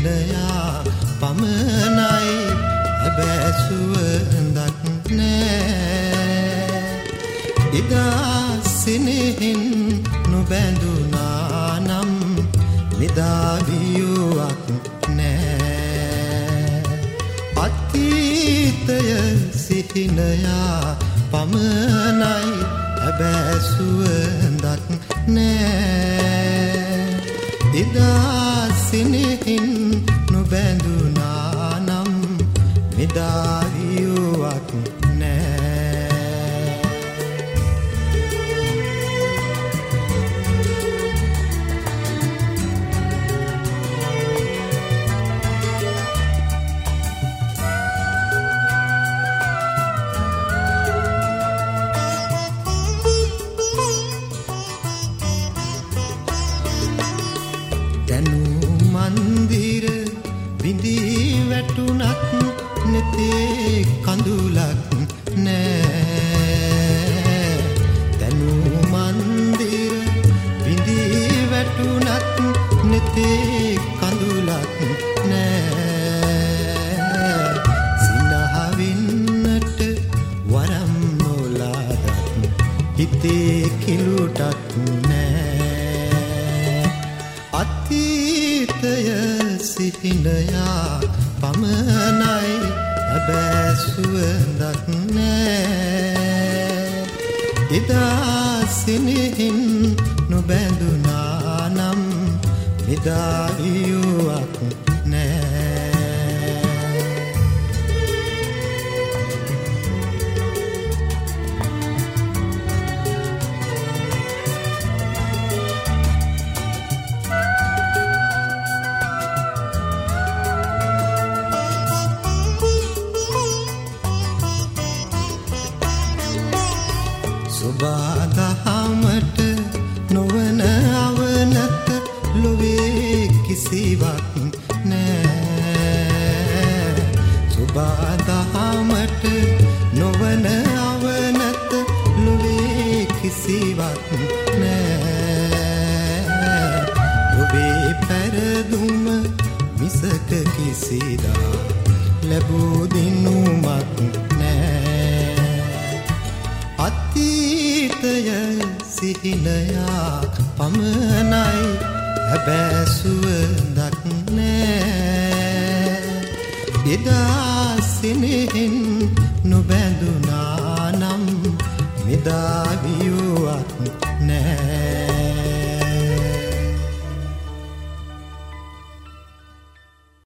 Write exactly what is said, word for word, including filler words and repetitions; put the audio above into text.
සිහිනයා පමණයි හැබැයි සුවඳක් නෑ එදා සිනෙහින් නොබැඳුනා නම් මෙදා වියුවක් නෑ අතීතය සිහිනයා පමණයි හැබැයි සුවඳක් නෑ එදා සිනෙහින් නොබැඳුනා නම් මෙදා වියුවක් මන්දිර විඳී වැටුණත් නෙතේ කඳුලක් නෑ තනු මන්දිර විඳී වැටුණත් නෙතේ කඳුලක් නෑ සිනහවින්නට වරම් නොලාදත් හිතේ කිලුටක් නෑ අතීතය සිහිනයා පමණයි හැබැයි සුවඳක් නෑ එදා සිනෙහින් නොබැඳුනා නම් මෙදා වියුවක් නෑ සුබදහමට නොවන අවනත ලොවේ කිසිවක් නෑ සුබදහමට නොවන අවනත ලොවේ කිසිවක් නෑ ඔබේ පැරදුම මිසක කිසිදා ලැබූ දිනුමක් නෑ අතීතය සිහිනයා පමණයි හැබැයි සුවඳක් නෑ එදා සිනෙහින් නොබැඳුනා නම් මෙදා වියුවක් නෑ